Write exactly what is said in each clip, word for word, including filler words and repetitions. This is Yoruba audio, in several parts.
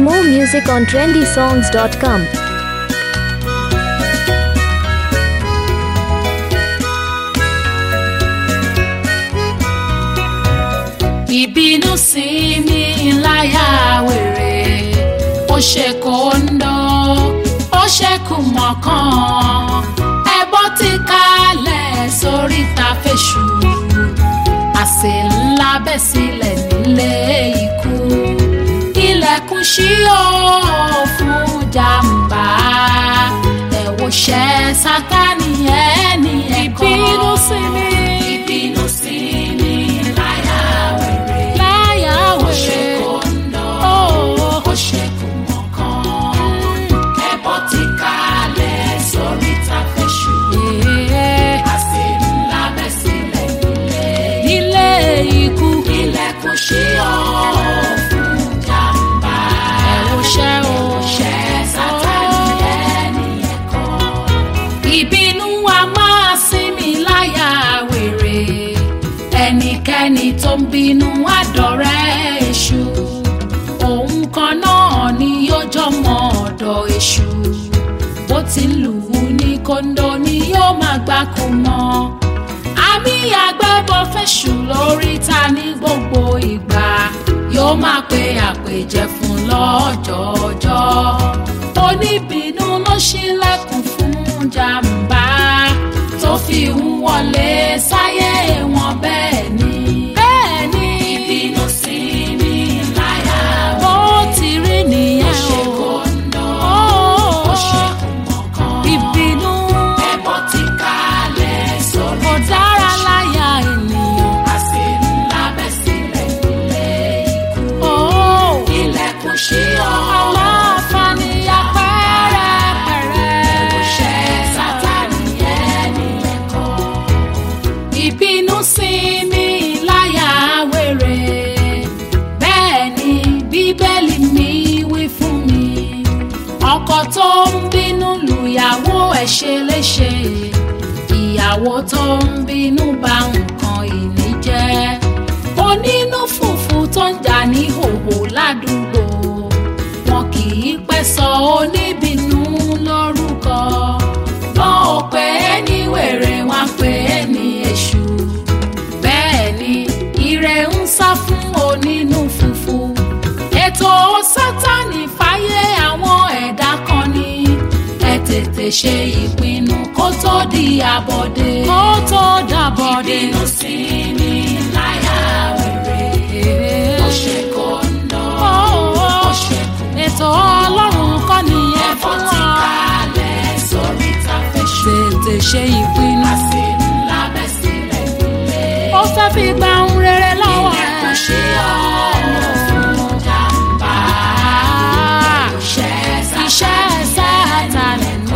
more music on trendy songs dot com. Ìbínú sí mi láyà wèrè, ó ṣe kóńdó, ó ṣe kùmọ̀kan, ẹbọ ti kalẹ̀ sóríta fèṣù, àsè ńlá bẹ́ sílẹ̀ nílé ikú, ilẹ̀kùn ṣí ó fún jàmbá, ẹ wo ṣẹ́ Sátánì ẹni ẹ̀kọ́. Ìbínú sí mi, ìbínú sí mi láyà wèrè, láyà wèrè, ó ṣe kóńdó, ó ṣe kùmọ̀kan, ẹbọ ti kalẹ̀ sóríta fèṣù, àsè ńlá bẹ́ sílẹ̀ nílé ikú, ilẹ̀kùn ṣí ó fún jàmbá, ẹ wo ṣẹ́ ó ṣẹ́ Sátánì ẹni ẹ̀kọ́. Ìbínú wa máa sí mi láyà wèrè, ẹnikẹ́ni tó ń bínú àdọ̀rẹ́ èṣù, òun kan náà ni yóò jọmọ ọ̀dọ̀ èṣù, bó ti lù ú ní kóńdó ni yóò máa gbáko mọ́, àmì àgbẹ̀bọ fèṣù lóríta ní gbogbo ìgbà, yóò máa pe àpèjẹ fún lọ́jọ́ọjọ́, oníbínú ló ṣílẹ̀kùn fún jàmbá, tó fi ń wọlé sáyé wọn bẹ́ẹ̀ ni. Bẹ́ẹ̀ ni ìbínú sí mi láyà wèrè, bó ti rí nìyẹn o, ó ṣe kóńdó, ó ṣe kùmọ̀kan, ìbínú ẹbọ ti kalẹ̀ sórí kò dára láyà ènìyàn, àsè ńlá bẹ́ sílẹ̀ nílé ikú, ilẹ̀kùn ṣí ó aláfààní apẹ́rẹ́pẹ́rẹ́, ẹ̀wòṣẹ́ Sátánì ẹni ẹ̀kọ́. Ìbínú sí mi láyà wèrè, bẹ́ẹ̀ ni Bíbélì mi wí fún mi, ọkọ tó ń bínú lùyàwó ẹ̀ ṣe léṣe, ìyàwó tó ń bínú bà nǹkan ìní jẹ́, onínú fùfú tó ń jà ní hòhò ládùúgbò, wọn kì í pẹ́ sọ oníbínú lórúkọ, wọn ò pè é ní wèrè, wọn pè é ní èṣù, bẹ́ẹ̀ ni ire ń sá fún onínú fùfú, ètò Sátánì fáyé àwọn ẹ̀dá kan ni, ẹ tètè ṣe ìpinnu kó tó di àbọ̀dé, kó tó dàbọ̀dé. Ìbínú sí mi láyà wèrè, ó ṣe kóńdó, ó ṣe kùmọ̀kan, ètò Ọlọ́run kọ́ nìyẹn fún wọn, ẹbọ ti kalẹ̀ sóríta fèṣù, tètè ṣe ìpinnu, àsè ńlá bẹ́ sílẹ̀ nílé, ó fẹ́ fi gba ohun rere lọ́wọ́ rẹ̀, ilẹ̀kùn ṣí ó fún jàmbá, iṣẹ́ Sátánì ni.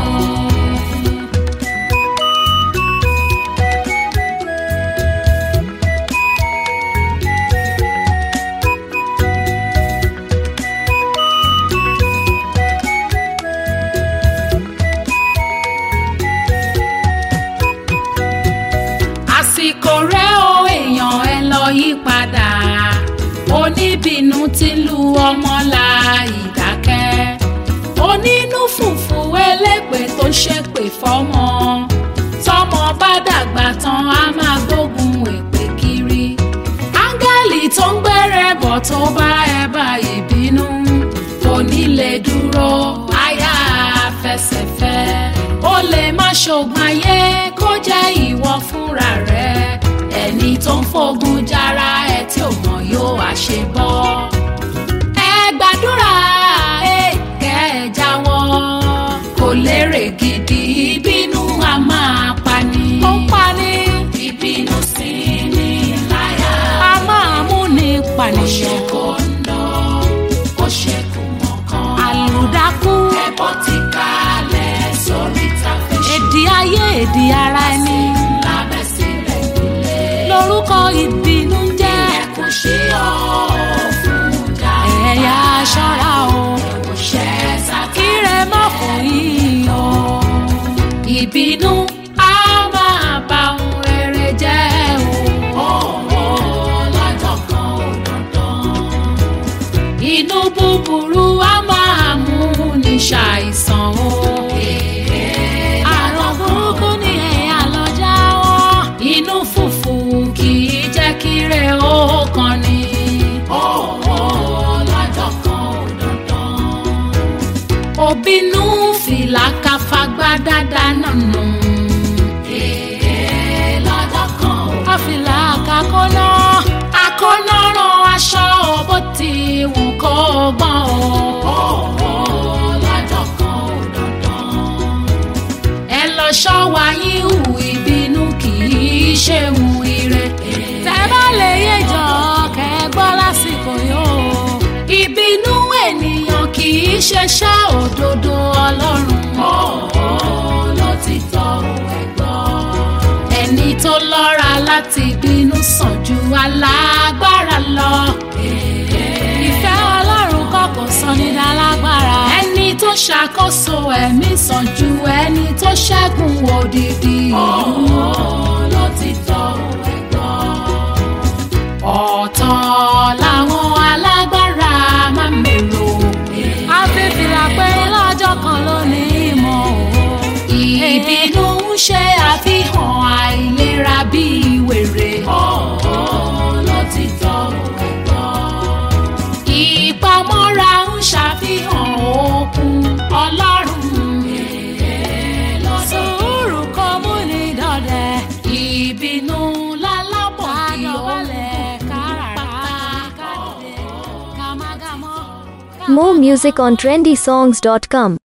Àsìkò rẹ̀ o èèyàn, ẹ lọ yí padà, oníbínú ti lu ọmọ la ìdákẹ́, onínú fùfú elépè tó ṣépè fọ́mọ, tọ́mọ bá dàgbà tán á máa gbógun èpè kiri, áńgẹ́lì tó ń gbẹ́rẹ́ bọ̀ tó bá ẹ bá ìbínú, kò ní lè dúró, àyà fẹsẹ̀fẹ́, ó lè má ṣògùn ayé kó jẹ́ ìwọ fúnra rẹ̀, ẹni tó ń fògùn jára ẹ tí ò mọ̀ yóò àṣebọ́. Ẹ gbàdúrà ẹ kẹ́ ẹ jáwọ́, kò lérè gidi, ìbínú a máa pani, ó pani. Ìbínú sí ni láyà, a máa mú ní pànìyàn, ó ṣe kóńdó, ó ṣe kùmọ̀kan, àlùdákú, ẹbọ ti kalẹ̀ sóríta fèṣù, èdè ayé èdè ara ẹni, ńlá bẹ́ sílẹ̀ nílé, lórúkọ ìbínú jẹ́, ilẹ̀kùn ṣí ó fún jàmbá, ẹ̀yà ṣọ́ra o, ẹ̀wòṣẹ́ Sátánì kíre má fún yín o. Ìbínú á máa bà ohun rere jẹ́ o, lọ́jọ́ kan ò dandan, inú búburú á inú fùfù kì í jẹ́ kí rẹ̀ ó kàn ní. Lọ́jọ́ kan ò dandan. Òbínú fìlà káfagbá dáadáa nànú. Lọ́jọ́ kan ò dandan. Àfìlà kakọ́nà akọ́nà rán aṣọ bó ti wù kó gbọ́n o. Lọ́jọ́ kan ò dandan. Ẹ lọ ṣọ́ wa yín hù ìbínú kì í ṣe hù ire. Tẹ́ bá lè yéjọ kẹ́ gbọ́ lásìkò yóò. Ìbínú ènìyàn kì í ṣe ṣá òdodo Ọlọ́run. Lótìtọ́ ẹ gbọ́. Ẹni tó lọ́ra láti bínú sàn ju alágbára lọ. Ìfẹ́ Ọlọ́run kọ́ kò sọ ní dálágbára. Ẹni tó ṣàkóso ẹ̀mí sàn ju ẹni tó ṣẹ́gun odidi. Lótìtọ́ ẹ gbọ́. Ọ̀tọ̀ làwọn alágbára máa mèrò. Afẹ́fìlà pé lọ́jọ́ kan ló ní ìmọ̀ o. Ìbínú ń ṣe àfihàn àìlera bíi wèrè. Lótìtọ́ ẹ gbọ́. Ìpamọ́ra ń ṣàfihàn òkun Ọlọ́run. Sùúrù kò mú ní dọdẹ. Ìbínú lálábọ̀ kí ó lẹ̀ káràrá kádìdé. More music on trendy songs dot com.